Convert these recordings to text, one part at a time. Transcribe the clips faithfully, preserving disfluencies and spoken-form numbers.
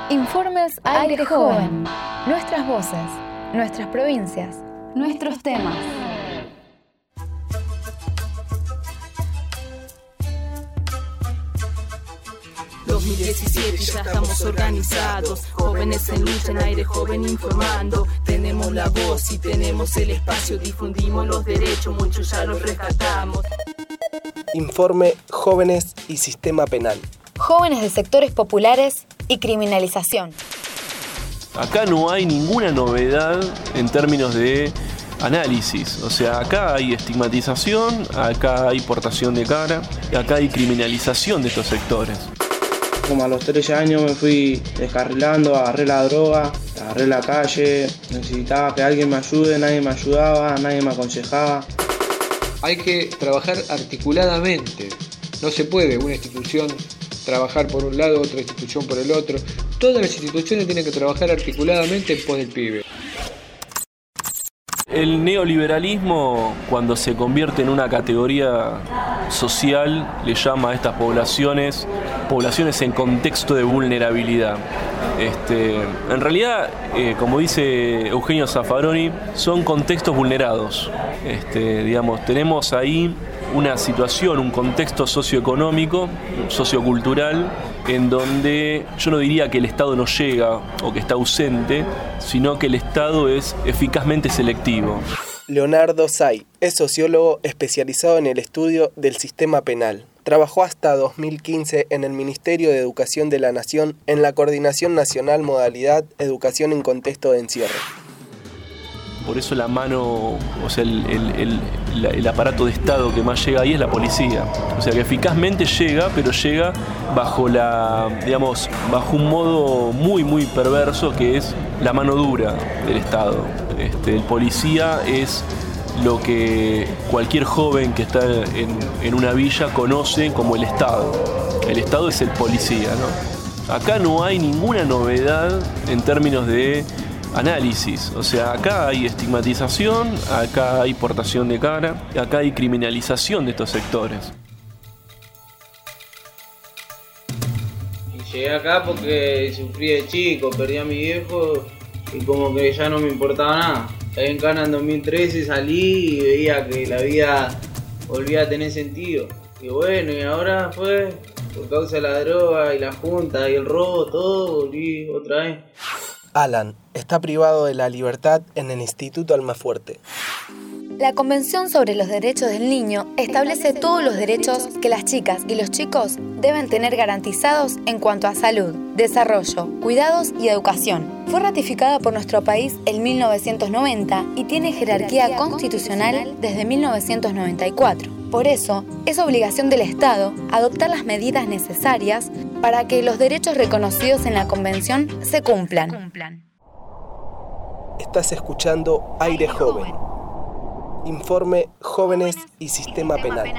Informes Aire Joven. Nuestras voces, nuestras provincias, nuestros temas. dos mil diecisiete ya estamos organizados, jóvenes en lucha, en Aire Joven informando. Tenemos la voz y tenemos el espacio, difundimos los derechos, muchos ya los rescatamos. Informe Jóvenes y Sistema Penal. Jóvenes de sectores populares y criminalización. Acá no hay ninguna novedad en términos de análisis. O sea, acá hay estigmatización, acá hay portación de cara, acá hay criminalización de estos sectores. Como a los trece años me fui descarrilando, agarré la droga, agarré la calle, necesitaba que alguien me ayude, nadie me ayudaba, nadie me aconsejaba. Hay que trabajar articuladamente, no se puede una institución trabajar por un lado, otra institución por el otro. Todas las instituciones tienen que trabajar articuladamente en pos del pibe. El neoliberalismo, cuando se convierte en una categoría social, le llama a estas poblaciones poblaciones en contexto de vulnerabilidad. Este, en realidad, eh, como dice Eugenio Zaffaroni, son contextos vulnerados. Este, digamos, tenemos ahí una situación, un contexto socioeconómico, sociocultural, en donde yo no diría que el Estado no llega o que está ausente, sino que el Estado es eficazmente selectivo. Leonardo Say es sociólogo especializado en el estudio del sistema penal. Trabajó hasta dos mil quince en el Ministerio de Educación de la Nación en la Coordinación Nacional Modalidad Educación en Contexto de Encierro. Por eso la mano, o sea, el, el, el, el aparato de Estado que más llega ahí es la policía. O sea, que eficazmente llega, pero llega bajo la, digamos, bajo un modo muy, muy perverso que es la mano dura del Estado. Este, el policía es lo que cualquier joven que está en, en una villa conoce como el Estado. El Estado es el policía, ¿no? Acá no hay ninguna novedad en términos de análisis. O sea, acá hay estigmatización, acá hay portación de cara, acá hay criminalización de estos sectores. Y llegué acá porque sufrí de chico, perdí a mi viejo y como que ya no me importaba nada. Ahí en Cana en dos mil trece salí y veía que la vida volvía a tener sentido. Y bueno, y ahora pues, por causa de la droga y la junta y el robo, todo, volví otra vez. Alan está privado de la libertad en el Instituto Almafuerte. La Convención sobre los Derechos del Niño establece todos los derechos que las chicas y los chicos deben tener garantizados en cuanto a salud, desarrollo, cuidados y educación. Fue ratificada por nuestro país en mil novecientos noventa y tiene jerarquía constitucional desde mil novecientos noventa y cuatro. Por eso, es obligación del Estado adoptar las medidas necesarias para que los derechos reconocidos en la Convención se cumplan. Estás escuchando Aire Joven. Informe Jóvenes y Sistema Penal.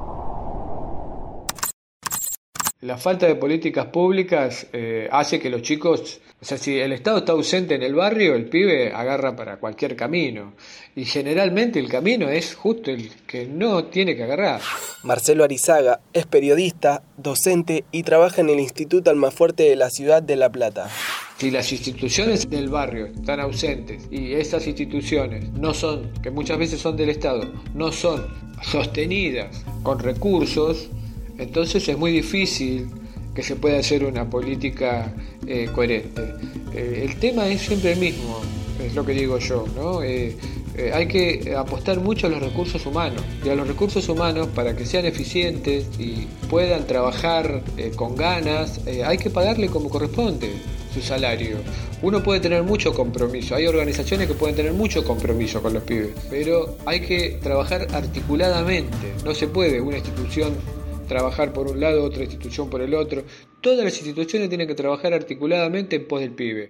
La falta de políticas públicas eh, hace que los chicos, o sea, si el Estado está ausente en el barrio, el pibe agarra para cualquier camino. Y generalmente el camino es justo el que no tiene que agarrar. Marcelo Arizaga es periodista, docente y trabaja en el Instituto Almafuerte de la ciudad de La Plata. Si las instituciones del barrio están ausentes y esas instituciones no son, que muchas veces son del Estado, no son sostenidas con recursos, entonces es muy difícil que se pueda hacer una política eh, coherente. Eh, el tema es siempre el mismo, es lo que digo yo, ¿no? Eh, eh, hay que apostar mucho a los recursos humanos, y a los recursos humanos para que sean eficientes y puedan trabajar eh, con ganas, eh, hay que pagarle como corresponde su salario. Uno puede tener mucho compromiso, hay organizaciones que pueden tener mucho compromiso con los pibes, pero hay que trabajar articuladamente, no se puede una institución trabajar por un lado, otra institución por el otro. Todas las instituciones tienen que trabajar articuladamente en pos del pibe.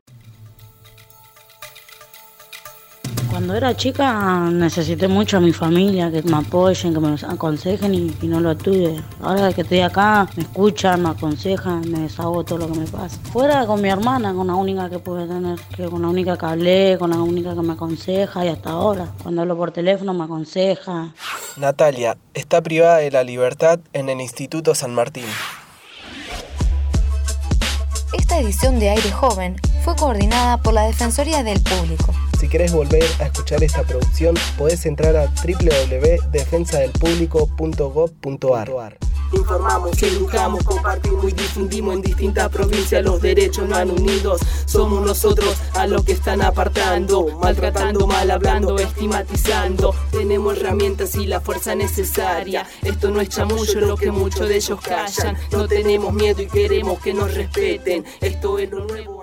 Cuando era chica necesité mucho a mi familia, que me apoyen, que me aconsejen y, y no lo tuve. Ahora que estoy acá, me escuchan, me aconsejan, me desahogo todo lo que me pasa. Fuera con mi hermana, con la única que pude tener, que con la única que hablé, con la única que me aconseja y hasta ahora. Cuando hablo por teléfono me aconseja. Natalia está privada de la libertad en el Instituto San Martín. Esta edición de Aire Joven fue coordinada por la Defensoría del Público. Si querés volver a escuchar esta producción, podés entrar a doble u doble u doble u punto defensa del público punto gob punto ar. Informamos, educamos, compartimos y difundimos en distintas provincias. Los derechos no han unidos. Somos nosotros a los que están apartando, maltratando, mal hablando, estigmatizando. Tenemos herramientas y la fuerza necesaria. Esto no es chamullo lo que muchos de ellos callan. No tenemos miedo y queremos que nos respeten. Esto es lo nuevo.